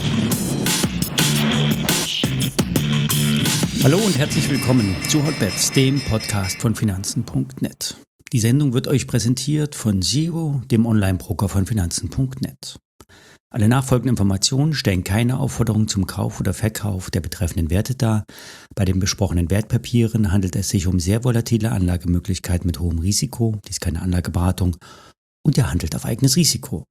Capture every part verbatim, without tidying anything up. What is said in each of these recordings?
Hallo und herzlich willkommen zu Hotbets, dem Podcast von Finanzen Punkt net. Die Sendung wird euch präsentiert von Zero, dem Online-Broker von Finanzen Punkt net. Alle nachfolgenden Informationen stellen keine Aufforderung zum Kauf oder Verkauf der betreffenden Werte dar. Bei den besprochenen Wertpapieren handelt es sich um sehr volatile Anlagemöglichkeiten mit hohem Risiko. Dies ist keine Anlageberatung und ihr handelt auf eigenes Risiko.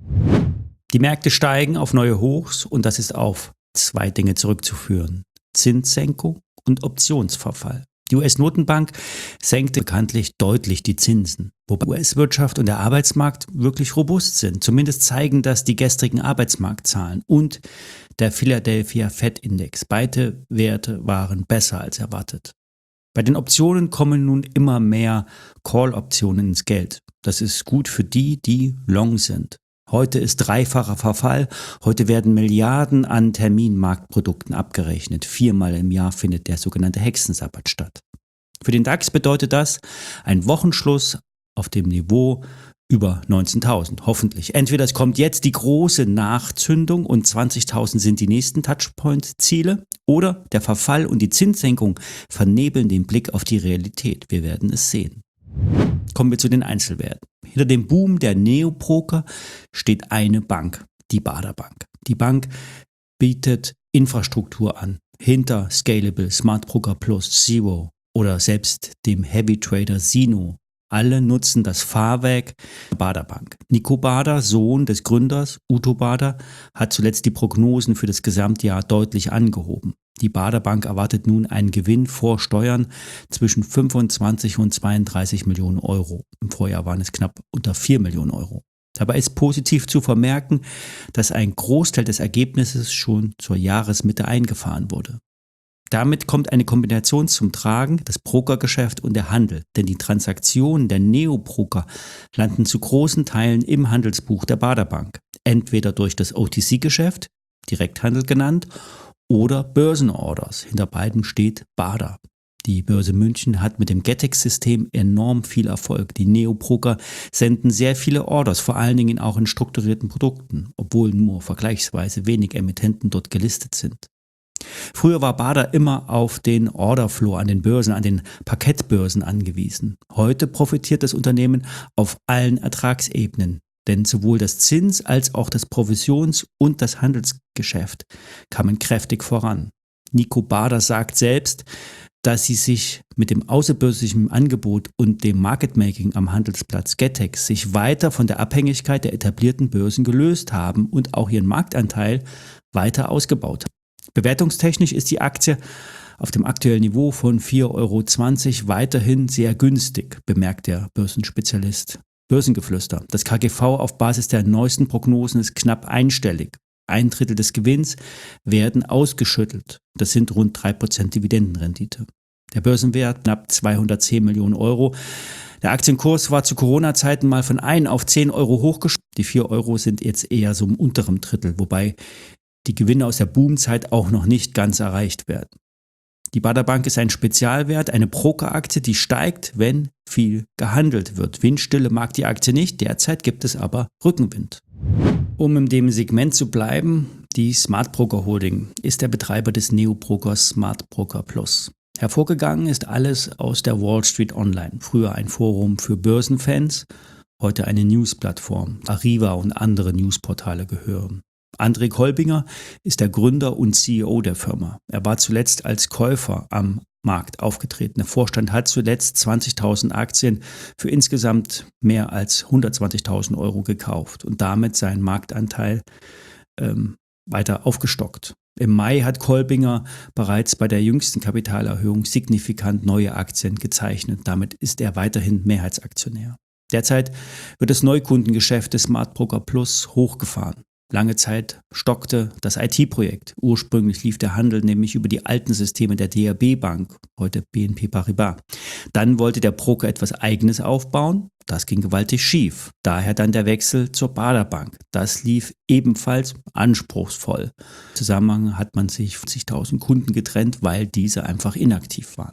Die Märkte steigen auf neue Hochs und das ist auf zwei Dinge zurückzuführen: Zinssenkung und Optionsverfall. Die U S-Notenbank senkte bekanntlich deutlich die Zinsen, wobei U S-Wirtschaft und der Arbeitsmarkt wirklich robust sind. Zumindest zeigen das die gestrigen Arbeitsmarktzahlen und der Philadelphia Fed-Index. Beide Werte waren besser als erwartet. Bei den Optionen kommen nun immer mehr Call-Optionen ins Geld. Das ist gut für die, die long sind. Heute ist dreifacher Verfall. Heute werden Milliarden an Terminmarktprodukten abgerechnet. Viermal im Jahr findet der sogenannte Hexensabbat statt. Für den DAX bedeutet das ein Wochenschluss auf dem Niveau über neunzehntausend. Hoffentlich. Entweder es kommt jetzt die große Nachzündung und zwanzigtausend sind die nächsten Touchpoint-Ziele, oder der Verfall und die Zinssenkung vernebeln den Blick auf die Realität. Wir werden es sehen. Kommen wir zu den Einzelwerten. Hinter dem Boom der Neobroker steht eine Bank, die Baader Bank. Die Bank bietet Infrastruktur an, hinter Scalable, Smart Broker Plus, Zero oder selbst dem Heavy Trader Sino. Alle nutzen das Fahrwerk der Baader Bank. Nico Baader, Sohn des Gründers Uto Baader, hat zuletzt die Prognosen für das Gesamtjahr deutlich angehoben. Die Baader Bank erwartet nun einen Gewinn vor Steuern zwischen fünfundzwanzig und zweiunddreißig Millionen Euro. Im Vorjahr waren es knapp unter vier Millionen Euro. Dabei ist positiv zu vermerken, dass ein Großteil des Ergebnisses schon zur Jahresmitte eingefahren wurde. Damit kommt eine Kombination zum Tragen, das Brokergeschäft und der Handel, denn die Transaktionen der Neobroker landen zu großen Teilen im Handelsbuch der Baader Bank, entweder durch das O T C-Geschäft, Direkthandel genannt, oder Börsenorders. Hinter beiden steht Baader. Die Börse München hat mit dem Getex-System enorm viel Erfolg. Die Neobroker senden sehr viele Orders, vor allen Dingen auch in strukturierten Produkten, obwohl nur vergleichsweise wenig Emittenten dort gelistet sind. Früher war Baader immer auf den Orderflow an den Börsen, an den Parkettbörsen angewiesen. Heute profitiert das Unternehmen auf allen Ertragsebenen, denn sowohl das Zins- als auch das Provisions- und das Handelsgeschäft kamen kräftig voran. Nico Baader sagt selbst, dass sie sich mit dem außerbörslichen Angebot und dem Marketmaking am Handelsplatz Getex sich weiter von der Abhängigkeit der etablierten Börsen gelöst haben und auch ihren Marktanteil weiter ausgebaut haben. Bewertungstechnisch ist die Aktie auf dem aktuellen Niveau von vier Euro zwanzig weiterhin sehr günstig, bemerkt der Börsenspezialist. Börsengeflüster. Das K G V auf Basis der neuesten Prognosen ist knapp einstellig. Ein Drittel des Gewinns werden ausgeschüttelt. Das sind rund drei Prozent Dividendenrendite. Der Börsenwert knapp zweihundertzehn Millionen Euro. Der Aktienkurs war zu Corona-Zeiten mal von ein auf zehn Euro hochgeschossen. Die vier Euro sind jetzt eher so im unteren Drittel, wobei die Gewinne aus der Boomzeit auch noch nicht ganz erreicht werden. Die Baader Bank ist ein Spezialwert, eine Brokeraktie, die steigt, wenn viel gehandelt wird. Windstille mag die Aktie nicht, derzeit gibt es aber Rückenwind. Um in dem Segment zu bleiben, die Smart Broker Holding ist der Betreiber des Neobrokers Smart Broker Plus. Hervorgegangen ist alles aus der Wall Street Online, früher ein Forum für Börsenfans, heute eine Newsplattform. Arriva und andere Newsportale gehören. André Kolbinger ist der Gründer und C E O der Firma. Er war zuletzt als Käufer am Markt aufgetreten. Der Vorstand hat zuletzt zwanzigtausend Aktien für insgesamt mehr als hundertzwanzigtausend Euro gekauft und damit seinen Marktanteil ähm, weiter aufgestockt. Im Mai hat Kolbinger bereits bei der jüngsten Kapitalerhöhung signifikant neue Aktien gezeichnet. Damit ist er weiterhin Mehrheitsaktionär. Derzeit wird das Neukundengeschäft des Smart Broker Plus hochgefahren. Lange Zeit stockte das I T-Projekt. Ursprünglich lief der Handel nämlich über die alten Systeme der D R B Bank, heute B N P Paribas. Dann wollte der Broker etwas Eigenes aufbauen. Das ging gewaltig schief. Daher dann der Wechsel zur Baader Bank. Das lief ebenfalls anspruchsvoll. Im Zusammenhang hat man sich fünfzigtausend Kunden getrennt, weil diese einfach inaktiv waren.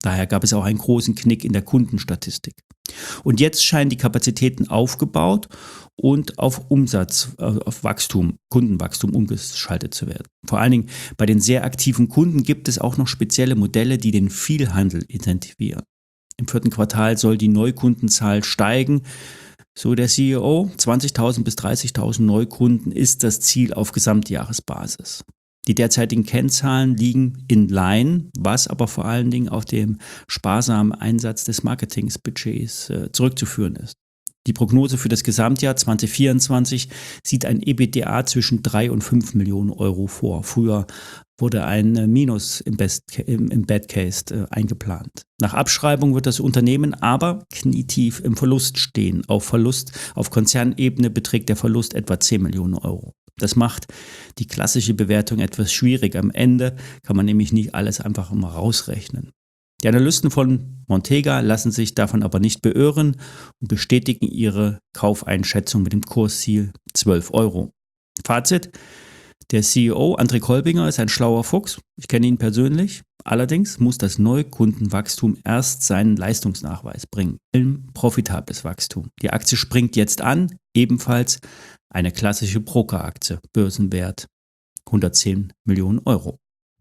Daher gab es auch einen großen Knick in der Kundenstatistik. Und jetzt scheinen die Kapazitäten aufgebaut und auf Umsatz, auf Wachstum, Kundenwachstum umgeschaltet zu werden. Vor allen Dingen bei den sehr aktiven Kunden gibt es auch noch spezielle Modelle, die den Vielhandel incentivieren. Im vierten Quartal soll die Neukundenzahl steigen. So der C E O, zwanzigtausend bis dreißigtausend Neukunden ist das Ziel auf Gesamtjahresbasis. Die derzeitigen Kennzahlen liegen in line, was aber vor allen Dingen auf dem sparsamen Einsatz des Marketingsbudgets äh, zurückzuführen ist. Die Prognose für das Gesamtjahr zwanzig vierundzwanzig sieht ein EBITDA zwischen drei und fünf Millionen Euro vor. Früher wurde ein äh, Minus im, Best, im, im Bad Case äh, eingeplant. Nach Abschreibung wird das Unternehmen aber knietief im Verlust stehen. Auf Verlust, auf Konzernebene beträgt der Verlust etwa zehn Millionen Euro. Das macht die klassische Bewertung etwas schwierig. Am Ende kann man nämlich nicht alles einfach immer rausrechnen. Die Analysten von Montega lassen sich davon aber nicht beirren und bestätigen ihre Kaufeinschätzung mit dem Kursziel zwölf Euro. Fazit: Der C E O André Kolbinger ist ein schlauer Fuchs. Ich kenne ihn persönlich. Allerdings muss das Neukundenwachstum erst seinen Leistungsnachweis bringen. Ein profitables Wachstum. Die Aktie springt jetzt an, ebenfalls eine klassische Brokeraktie, Börsenwert hundertzehn Millionen Euro.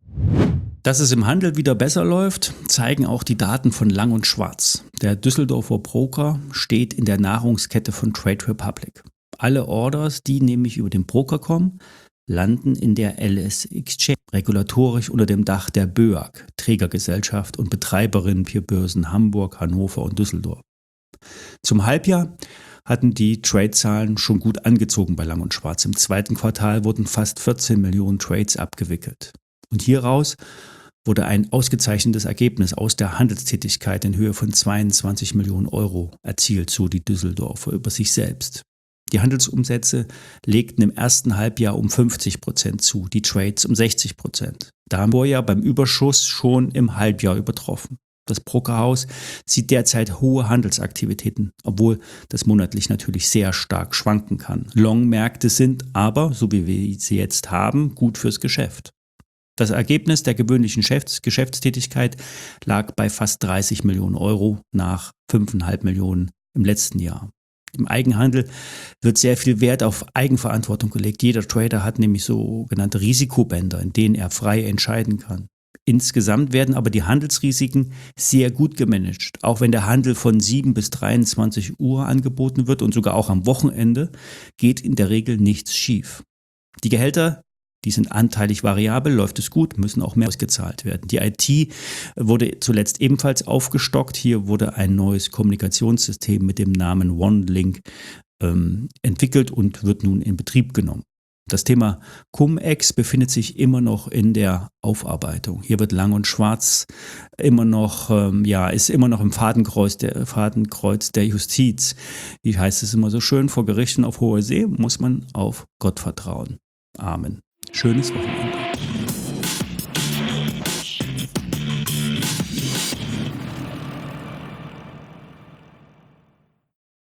Dass es im Handel wieder besser läuft, zeigen auch die Daten von Lang und Schwarz. Der Düsseldorfer Broker steht in der Nahrungskette von Trade Republic. Alle Orders, die nämlich über den Broker kommen, landen in der L S Exchange, regulatorisch unter dem Dach der B Ö A G, Trägergesellschaft und Betreiberin für Börsen Hamburg, Hannover und Düsseldorf. Zum Halbjahr hatten die Trade-Zahlen schon gut angezogen bei Lang und Schwarz. Im zweiten Quartal wurden fast vierzehn Millionen Trades abgewickelt. Und hieraus wurde ein ausgezeichnetes Ergebnis aus der Handelstätigkeit in Höhe von zweiundzwanzig Millionen Euro erzielt, so die Düsseldorfer über sich selbst. Die Handelsumsätze legten im ersten Halbjahr um fünfzig Prozent zu, die Trades um sechzig Prozent. Da haben wir ja beim Überschuss schon im Halbjahr übertroffen. Das Brokerhaus sieht derzeit hohe Handelsaktivitäten, obwohl das monatlich natürlich sehr stark schwanken kann. Long-Märkte sind aber, so wie wir sie jetzt haben, gut fürs Geschäft. Das Ergebnis der gewöhnlichen Geschäftstätigkeit lag bei fast dreißig Millionen Euro nach fünf Komma fünf Millionen im letzten Jahr. Im Eigenhandel wird sehr viel Wert auf Eigenverantwortung gelegt. Jeder Trader hat nämlich sogenannte Risikobänder, in denen er frei entscheiden kann. Insgesamt werden aber die Handelsrisiken sehr gut gemanagt. Auch wenn der Handel von sieben bis dreiundzwanzig Uhr angeboten wird und sogar auch am Wochenende, geht in der Regel nichts schief. Die Gehälter, die sind anteilig variabel, läuft es gut, müssen auch mehr ausgezahlt werden. Die I T wurde zuletzt ebenfalls aufgestockt. Hier wurde ein neues Kommunikationssystem mit dem Namen OneLink ähm, entwickelt und wird nun in Betrieb genommen. Das Thema Cum-Ex befindet sich immer noch in der Aufarbeitung. Hier wird Lang und Schwarz immer noch, ähm, ja, ist immer noch im Fadenkreuz der, Fadenkreuz der Justiz. Wie heißt es immer so schön, vor Gerichten auf hoher See muss man auf Gott vertrauen. Amen. Schönes Wochenende.